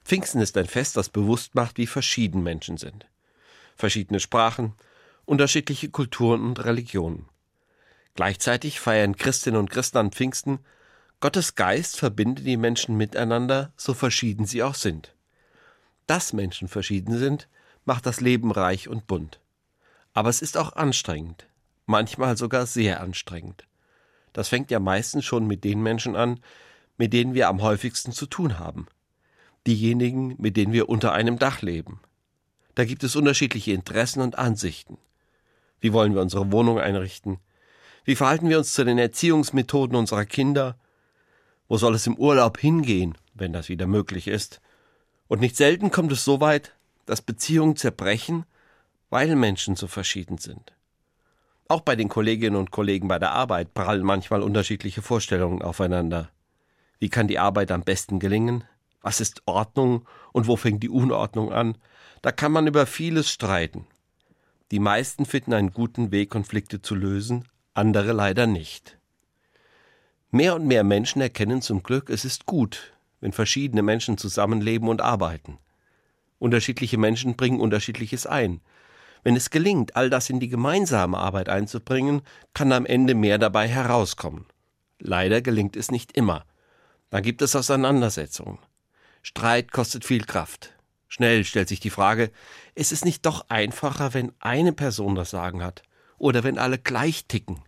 Pfingsten ist ein Fest, das bewusst macht, wie verschieden Menschen sind. Verschiedene Sprachen, unterschiedliche Kulturen und Religionen. Gleichzeitig feiern Christinnen und Christen an Pfingsten: Gottes Geist verbindet die Menschen miteinander, so verschieden sie auch sind. Dass Menschen verschieden sind, macht das Leben reich und bunt. Aber es ist auch anstrengend, manchmal sogar sehr anstrengend. Das fängt ja meistens schon mit den Menschen an, mit denen wir am häufigsten zu tun haben. Diejenigen, mit denen wir unter einem Dach leben. Da gibt es unterschiedliche Interessen und Ansichten. Wie wollen wir unsere Wohnung einrichten? Wie verhalten wir uns zu den Erziehungsmethoden unserer Kinder? Wo soll es im Urlaub hingehen, wenn das wieder möglich ist? Und nicht selten kommt es so weit, dass Beziehungen zerbrechen, weil Menschen so verschieden sind. Auch bei den Kolleginnen und Kollegen bei der Arbeit prallen manchmal unterschiedliche Vorstellungen aufeinander. Wie kann die Arbeit am besten gelingen? Was ist Ordnung und wo fängt die Unordnung an? Da kann man über vieles streiten. Die meisten finden einen guten Weg, Konflikte zu lösen, andere leider nicht. Mehr und mehr Menschen erkennen zum Glück, es ist gut, wenn verschiedene Menschen zusammenleben und arbeiten. Unterschiedliche Menschen bringen Unterschiedliches ein. Wenn es gelingt, all das in die gemeinsame Arbeit einzubringen, kann am Ende mehr dabei herauskommen. Leider gelingt es nicht immer. Dann gibt es Auseinandersetzungen. Streit kostet viel Kraft. Schnell stellt sich die Frage: Ist es nicht doch einfacher, wenn eine Person das Sagen hat oder wenn alle gleich ticken?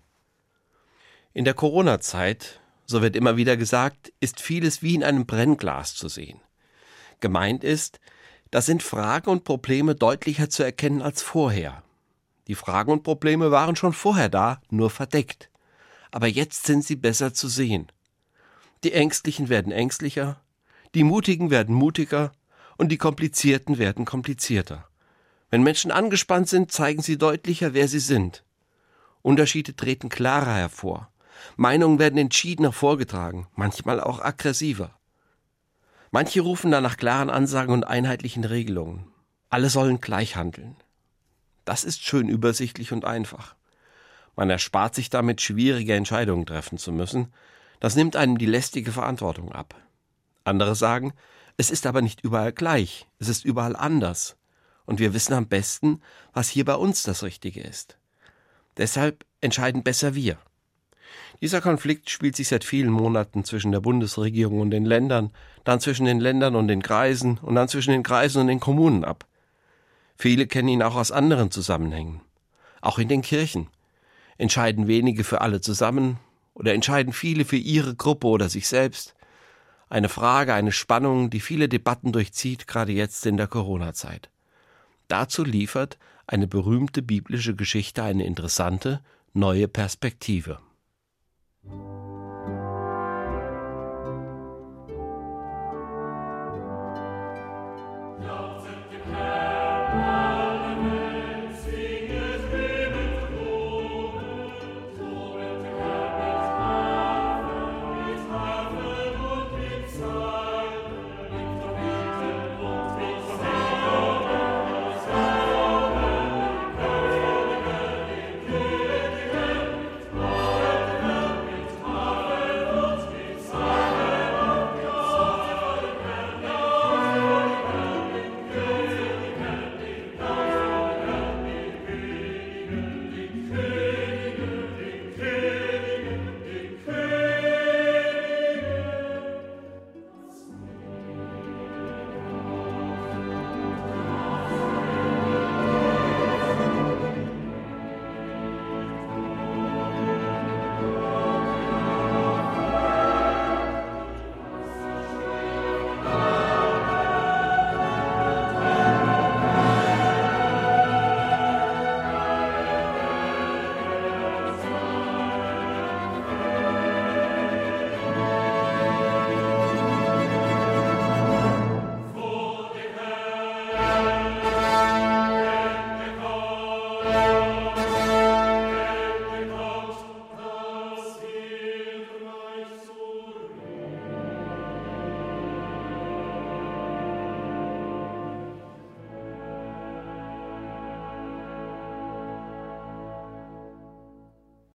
In der Corona-Zeit, so wird immer wieder gesagt, ist vieles wie in einem Brennglas zu sehen. Gemeint ist, da sind Fragen und Probleme deutlicher zu erkennen als vorher. Die Fragen und Probleme waren schon vorher da, nur verdeckt. Aber jetzt sind sie besser zu sehen. Die Ängstlichen werden ängstlicher, die Mutigen werden mutiger und die Komplizierten werden komplizierter. Wenn Menschen angespannt sind, zeigen sie deutlicher, wer sie sind. Unterschiede treten klarer hervor. Meinungen werden entschiedener vorgetragen, manchmal auch aggressiver. Manche rufen dann nach klaren Ansagen und einheitlichen Regelungen. Alle sollen gleich handeln. Das ist schön übersichtlich und einfach. Man erspart sich damit, schwierige Entscheidungen treffen zu müssen. Das nimmt einem die lästige Verantwortung ab. Andere sagen, es ist aber nicht überall gleich, es ist überall anders. Und wir wissen am besten, was hier bei uns das Richtige ist. Deshalb entscheiden besser wir. Dieser Konflikt spielt sich seit vielen Monaten zwischen der Bundesregierung und den Ländern, dann zwischen den Ländern und den Kreisen und dann zwischen den Kreisen und den Kommunen ab. Viele kennen ihn auch aus anderen Zusammenhängen. Auch in den Kirchen. Entscheiden wenige für alle zusammen oder entscheiden viele für ihre Gruppe oder sich selbst? Eine Frage, eine Spannung, die viele Debatten durchzieht, gerade jetzt in der Corona-Zeit. Dazu liefert eine berühmte biblische Geschichte eine interessante, neue Perspektive.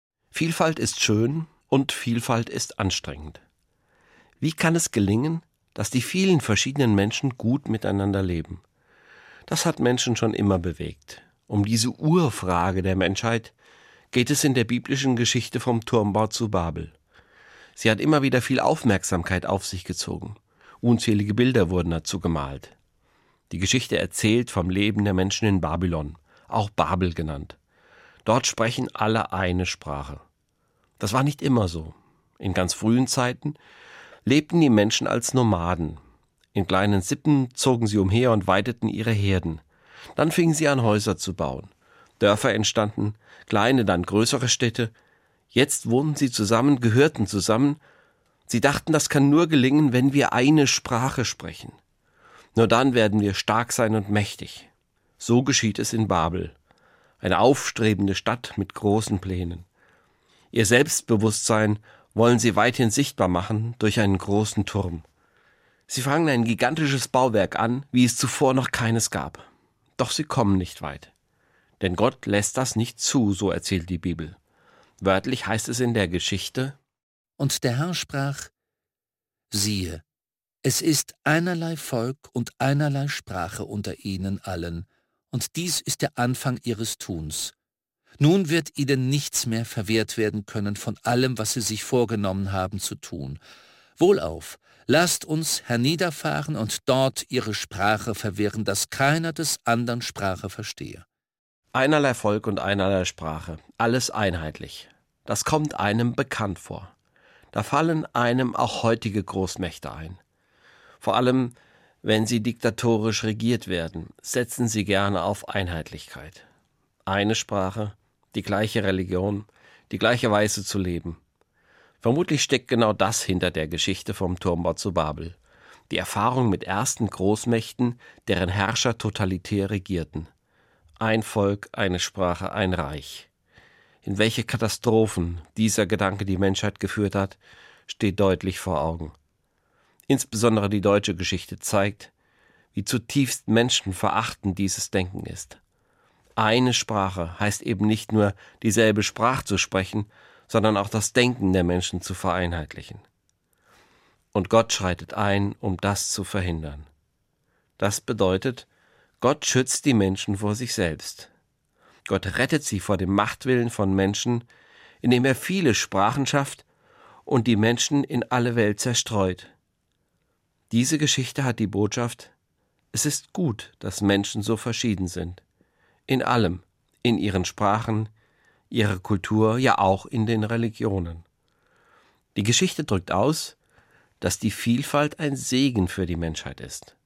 Vielfalt ist schön und Vielfalt ist anstrengend. Wie kann es gelingen, dass die vielen verschiedenen Menschen gut miteinander leben. Das hat Menschen schon immer bewegt. Um diese Urfrage der Menschheit geht es in der biblischen Geschichte vom Turmbau zu Babel. Sie hat immer wieder viel Aufmerksamkeit auf sich gezogen. Unzählige Bilder wurden dazu gemalt. Die Geschichte erzählt vom Leben der Menschen in Babylon, auch Babel genannt. Dort sprechen alle eine Sprache. Das war nicht immer so. In ganz frühen Zeiten lebten die Menschen als Nomaden. In kleinen Sippen zogen sie umher und weideten ihre Herden. Dann fingen sie an, Häuser zu bauen. Dörfer entstanden, kleine, dann größere Städte. Jetzt wohnten sie zusammen, gehörten zusammen. Sie dachten, das kann nur gelingen, wenn wir eine Sprache sprechen. Nur dann werden wir stark sein und mächtig. So geschieht es in Babel. Eine aufstrebende Stadt mit großen Plänen. Ihr Selbstbewusstsein wollen sie weithin sichtbar machen durch einen großen Turm. Sie fangen ein gigantisches Bauwerk an, wie es zuvor noch keines gab. Doch sie kommen nicht weit. Denn Gott lässt das nicht zu, so erzählt die Bibel. Wörtlich heißt es in der Geschichte: Und der Herr sprach: Siehe, es ist einerlei Volk und einerlei Sprache unter ihnen allen, und dies ist der Anfang ihres Tuns. Nun wird ihnen nichts mehr verwehrt werden können von allem, was sie sich vorgenommen haben zu tun. Wohlauf, lasst uns herniederfahren und dort ihre Sprache verwirren, dass keiner des andern Sprache verstehe. Einerlei Volk und einerlei Sprache, alles einheitlich. Das kommt einem bekannt vor. Da fallen einem auch heutige Großmächte ein. Vor allem, wenn sie diktatorisch regiert werden, setzen sie gerne auf Einheitlichkeit. Eine Sprache, die gleiche Religion, die gleiche Weise zu leben. Vermutlich steckt genau das hinter der Geschichte vom Turmbau zu Babel. Die Erfahrung mit ersten Großmächten, deren Herrscher totalitär regierten. Ein Volk, eine Sprache, ein Reich. In welche Katastrophen dieser Gedanke die Menschheit geführt hat, steht deutlich vor Augen. Insbesondere die deutsche Geschichte zeigt, wie zutiefst menschenverachtend dieses Denken ist. Eine Sprache heißt eben nicht nur, dieselbe Sprache zu sprechen, sondern auch das Denken der Menschen zu vereinheitlichen. Und Gott schreitet ein, um das zu verhindern. Das bedeutet, Gott schützt die Menschen vor sich selbst. Gott rettet sie vor dem Machtwillen von Menschen, indem er viele Sprachen schafft und die Menschen in alle Welt zerstreut. Diese Geschichte hat die Botschaft: Es ist gut, dass Menschen so verschieden sind. In allem, in ihren Sprachen, ihrer Kultur, ja auch in den Religionen. Die Geschichte drückt aus, dass die Vielfalt ein Segen für die Menschheit ist.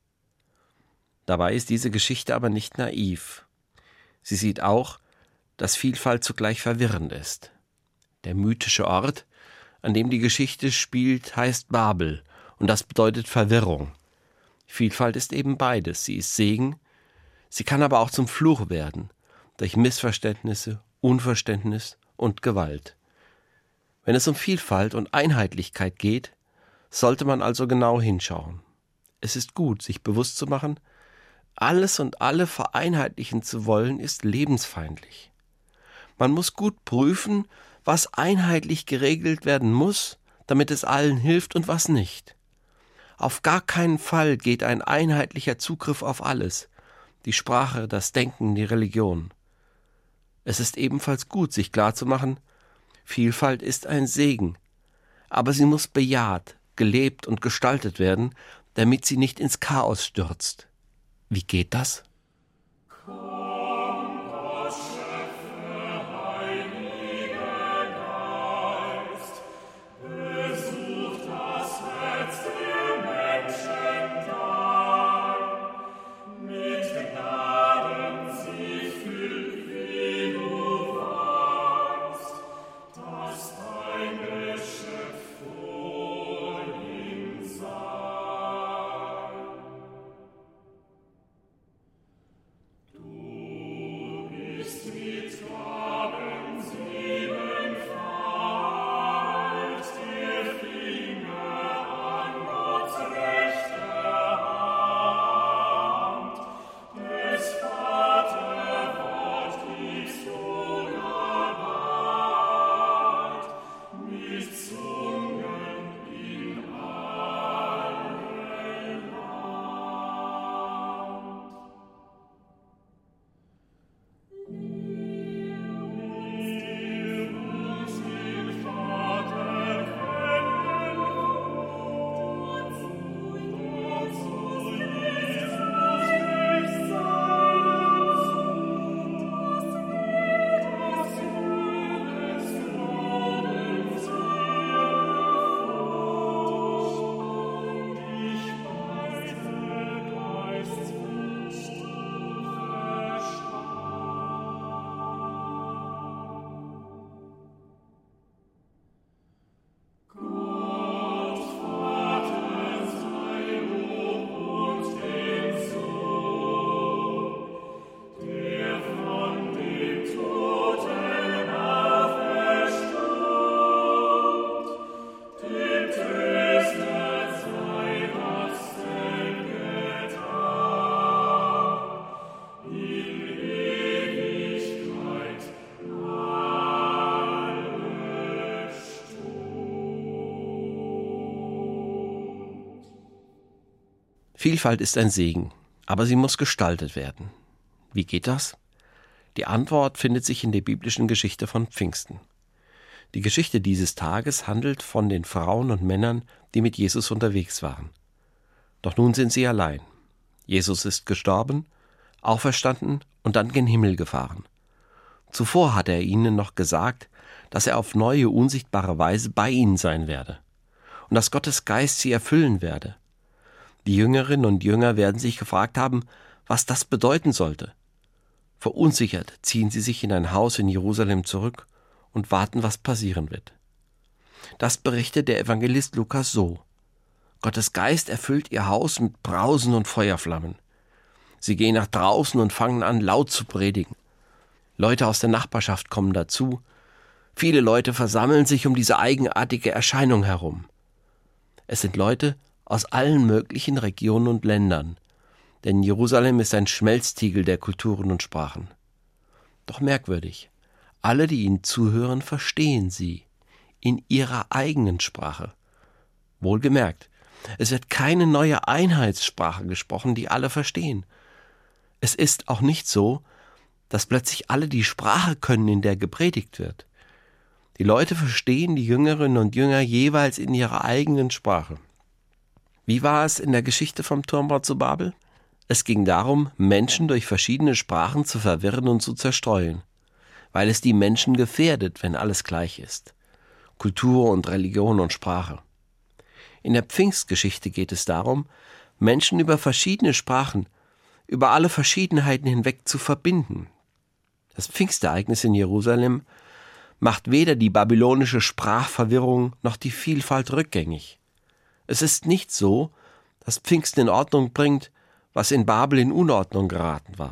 Dabei ist diese Geschichte aber nicht naiv. Sie sieht auch, dass Vielfalt zugleich verwirrend ist. Der mythische Ort, an dem die Geschichte spielt, heißt Babel, und das bedeutet Verwirrung. Vielfalt ist eben beides. Sie ist Segen, sie kann aber auch zum Fluch werden, durch Missverständnisse, Unverständnis und Gewalt. Wenn es um Vielfalt und Einheitlichkeit geht, sollte man also genau hinschauen. Es ist gut, sich bewusst zu machen, alles und alle vereinheitlichen zu wollen, ist lebensfeindlich. Man muss gut prüfen, was einheitlich geregelt werden muss, damit es allen hilft und was nicht. Auf gar keinen Fall geht ein einheitlicher Zugriff auf alles, die Sprache, das Denken, die Religion. Es ist ebenfalls gut, sich klarzumachen, Vielfalt ist ein Segen, aber sie muss bejaht, gelebt und gestaltet werden, damit sie nicht ins Chaos stürzt. Wie geht das? Vielfalt ist ein Segen, aber sie muss gestaltet werden. Wie geht das? Die Antwort findet sich in der biblischen Geschichte von Pfingsten. Die Geschichte dieses Tages handelt von den Frauen und Männern, die mit Jesus unterwegs waren. Doch nun sind sie allein. Jesus ist gestorben, auferstanden und dann gen Himmel gefahren. Zuvor hatte er ihnen noch gesagt, dass er auf neue, unsichtbare Weise bei ihnen sein werde und dass Gottes Geist sie erfüllen werde. Die Jüngerinnen und Jünger werden sich gefragt haben, was das bedeuten sollte. Verunsichert ziehen sie sich in ein Haus in Jerusalem zurück und warten, was passieren wird. Das berichtet der Evangelist Lukas so: Gottes Geist erfüllt ihr Haus mit Brausen und Feuerflammen. Sie gehen nach draußen und fangen an, laut zu predigen. Leute aus der Nachbarschaft kommen dazu. Viele Leute versammeln sich um diese eigenartige Erscheinung herum. Es sind Leute aus allen möglichen Regionen und Ländern, denn Jerusalem ist ein Schmelztiegel der Kulturen und Sprachen. Doch merkwürdig, alle, die ihnen zuhören, verstehen sie in ihrer eigenen Sprache. Wohlgemerkt, es wird keine neue Einheitssprache gesprochen, die alle verstehen. Es ist auch nicht so, dass plötzlich alle die Sprache können, in der gepredigt wird. Die Leute verstehen die Jüngerinnen und Jünger jeweils in ihrer eigenen Sprache. Wie war es in der Geschichte vom Turmbau zu Babel? Es ging darum, Menschen durch verschiedene Sprachen zu verwirren und zu zerstreuen, weil es die Menschen gefährdet, wenn alles gleich ist. Kultur und Religion und Sprache. In der Pfingstgeschichte geht es darum, Menschen über verschiedene Sprachen, über alle Verschiedenheiten hinweg zu verbinden. Das Pfingstereignis in Jerusalem macht weder die babylonische Sprachverwirrung noch die Vielfalt rückgängig. Es ist nicht so, dass Pfingsten in Ordnung bringt, was in Babel in Unordnung geraten war.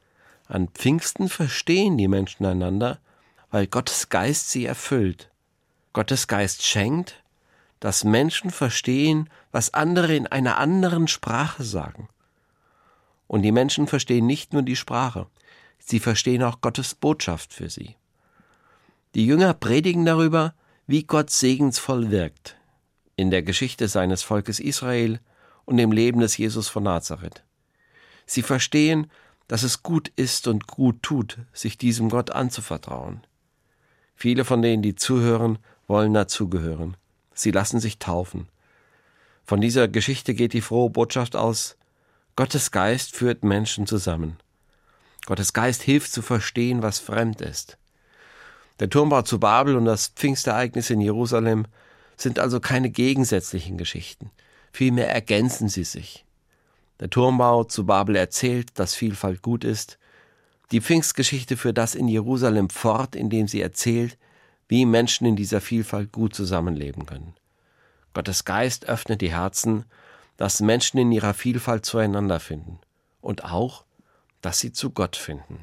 An Pfingsten verstehen die Menschen einander, weil Gottes Geist sie erfüllt. Gottes Geist schenkt, dass Menschen verstehen, was andere in einer anderen Sprache sagen. Und die Menschen verstehen nicht nur die Sprache, sie verstehen auch Gottes Botschaft für sie. Die Jünger predigen darüber, wie Gott segensvoll wirkt, in der Geschichte seines Volkes Israel und im Leben des Jesus von Nazareth. Sie verstehen, dass es gut ist und gut tut, sich diesem Gott anzuvertrauen. Viele von denen, die zuhören, wollen dazugehören. Sie lassen sich taufen. Von dieser Geschichte geht die frohe Botschaft aus: Gottes Geist führt Menschen zusammen. Gottes Geist hilft zu verstehen, was fremd ist. Der Turmbau zu Babel und das Pfingstereignis in Jerusalem sind also keine gegensätzlichen Geschichten. Vielmehr ergänzen sie sich. Der Turmbau zu Babel erzählt, dass Vielfalt gut ist. Die Pfingstgeschichte führt das in Jerusalem fort, indem sie erzählt, wie Menschen in dieser Vielfalt gut zusammenleben können. Gottes Geist öffnet die Herzen, dass Menschen in ihrer Vielfalt zueinander finden und auch, dass sie zu Gott finden.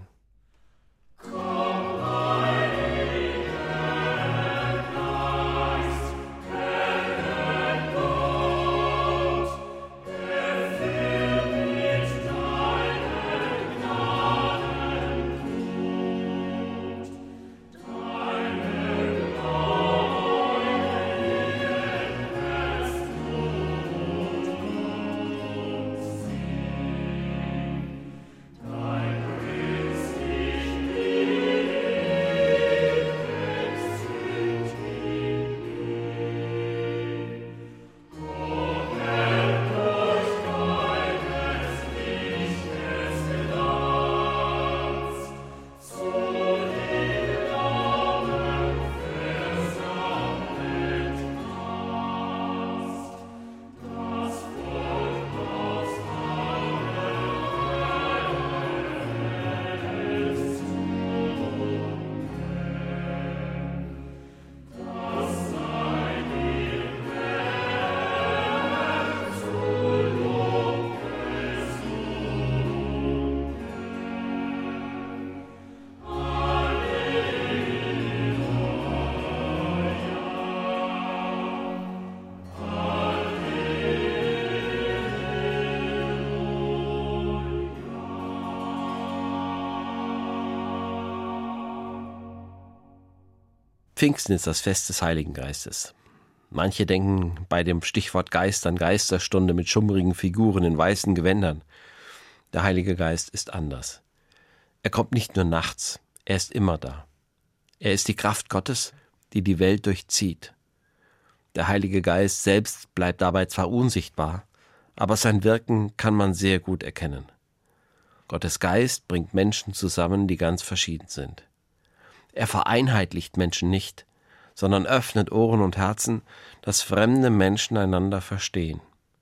Pfingsten ist das Fest des Heiligen Geistes. Manche denken bei dem Stichwort Geist an Geisterstunde mit schummrigen Figuren in weißen Gewändern. Der Heilige Geist ist anders. Er kommt nicht nur nachts, er ist immer da. Er ist die Kraft Gottes, die die Welt durchzieht. Der Heilige Geist selbst bleibt dabei zwar unsichtbar, aber sein Wirken kann man sehr gut erkennen. Gottes Geist bringt Menschen zusammen, die ganz verschieden sind. Er vereinheitlicht Menschen nicht, sondern öffnet Ohren und Herzen, dass fremde Menschen einander verstehen.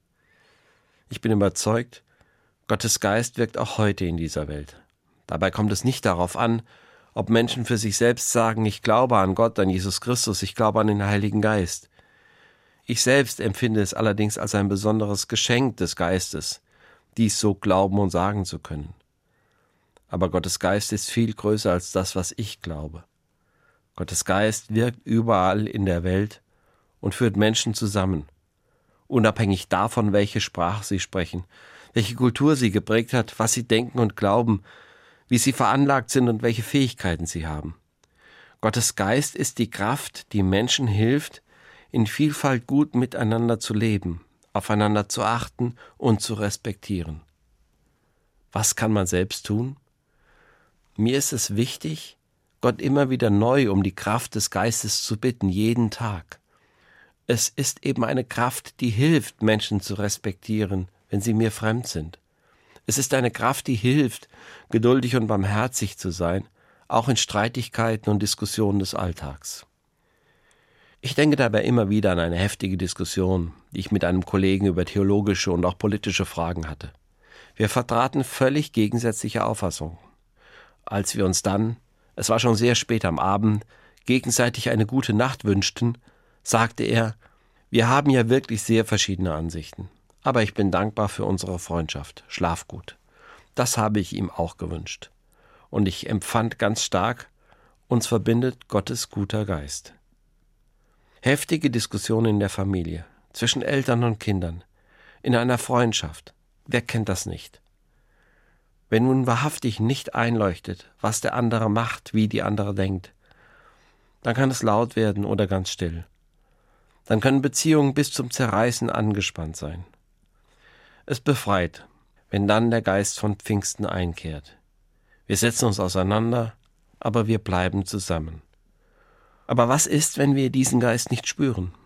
Ich bin überzeugt, Gottes Geist wirkt auch heute in dieser Welt. Dabei kommt es nicht darauf an, ob Menschen für sich selbst sagen, ich glaube an Gott, an Jesus Christus, ich glaube an den Heiligen Geist. Ich selbst empfinde es allerdings als ein besonderes Geschenk des Geistes, dies so glauben und sagen zu können. Aber Gottes Geist ist viel größer als das, was ich glaube. Gottes Geist wirkt überall in der Welt und führt Menschen zusammen, unabhängig davon, welche Sprache sie sprechen, welche Kultur sie geprägt hat, was sie denken und glauben, wie sie veranlagt sind und welche Fähigkeiten sie haben. Gottes Geist ist die Kraft, die Menschen hilft, in Vielfalt gut miteinander zu leben, aufeinander zu achten und zu respektieren. Was kann man selbst tun? Mir ist es wichtig, Gott immer wieder neu um die Kraft des Geistes zu bitten, jeden Tag. Es ist eben eine Kraft, die hilft, Menschen zu respektieren, wenn sie mir fremd sind. Es ist eine Kraft, die hilft, geduldig und barmherzig zu sein, auch in Streitigkeiten und Diskussionen des Alltags. Ich denke dabei immer wieder an eine heftige Diskussion, die ich mit einem Kollegen über theologische und auch politische Fragen hatte. Wir vertraten völlig gegensätzliche Auffassungen. Als wir uns dann, es war schon sehr spät am Abend, gegenseitig eine gute Nacht wünschten, sagte er, wir haben ja wirklich sehr verschiedene Ansichten, aber ich bin dankbar für unsere Freundschaft. Schlaf gut. Das habe ich ihm auch gewünscht. Und ich empfand ganz stark, uns verbindet Gottes guter Geist. Heftige Diskussionen in der Familie, zwischen Eltern und Kindern, in einer Freundschaft. Wer kennt das nicht? Wenn nun wahrhaftig nicht einleuchtet, was der andere macht, wie die andere denkt, dann kann es laut werden oder ganz still. Dann können Beziehungen bis zum Zerreißen angespannt sein. Es befreit, wenn dann der Geist von Pfingsten einkehrt. Wir setzen uns auseinander, aber wir bleiben zusammen. Aber was ist, wenn wir diesen Geist nicht spüren?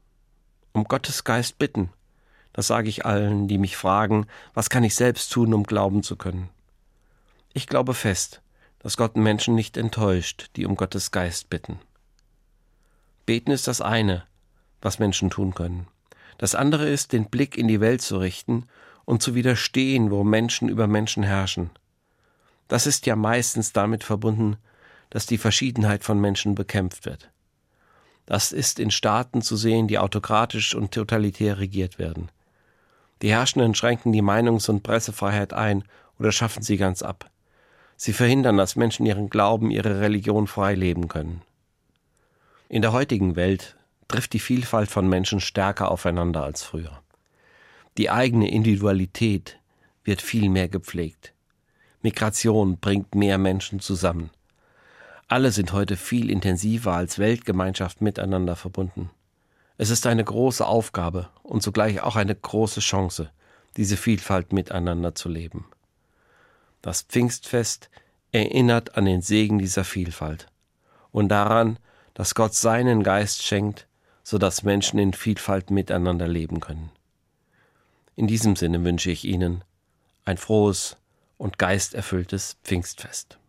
Um Gottes Geist bitten. Das sage ich allen, die mich fragen, was kann ich selbst tun, um glauben zu können? Ich glaube fest, dass Gott Menschen nicht enttäuscht, die um Gottes Geist bitten. Beten ist das eine, was Menschen tun können. Das andere ist, den Blick in die Welt zu richten und zu widerstehen, wo Menschen über Menschen herrschen. Das ist ja meistens damit verbunden, dass die Verschiedenheit von Menschen bekämpft wird. Das ist in Staaten zu sehen, die autokratisch und totalitär regiert werden. Die Herrschenden schränken die Meinungs- und Pressefreiheit ein oder schaffen sie ganz ab. Sie verhindern, dass Menschen ihren Glauben, ihre Religion frei leben können. In der heutigen Welt trifft die Vielfalt von Menschen stärker aufeinander als früher. Die eigene Individualität wird viel mehr gepflegt. Migration bringt mehr Menschen zusammen. Alle sind heute viel intensiver als Weltgemeinschaft miteinander verbunden. Es ist eine große Aufgabe und zugleich auch eine große Chance, diese Vielfalt miteinander zu leben. Das Pfingstfest erinnert an den Segen dieser Vielfalt und daran, dass Gott seinen Geist schenkt, sodass Menschen in Vielfalt miteinander leben können. In diesem Sinne wünsche ich Ihnen ein frohes und geisterfülltes Pfingstfest.